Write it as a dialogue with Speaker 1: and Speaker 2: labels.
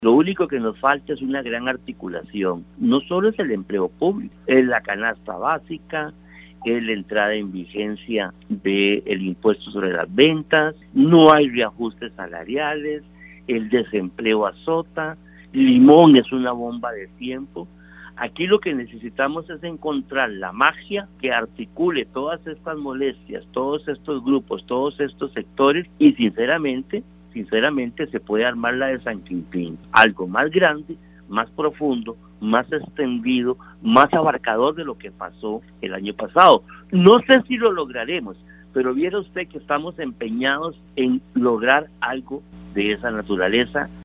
Speaker 1: Lo único que nos falta es una gran articulación. No solo es el empleo público, es la canasta básica, es la entrada en vigencia del impuesto sobre las ventas, no hay reajustes salariales, el desempleo azota, Limón es una bomba de tiempo. Aquí lo que necesitamos es encontrar la magia que articule todas estas molestias, todos estos grupos, todos estos sectores y sinceramente se puede armar la de San Quintín, algo más grande, más profundo, más extendido, más abarcador de lo que pasó el año pasado. No sé si lo lograremos, pero viera usted que estamos empeñados en lograr algo de esa naturaleza.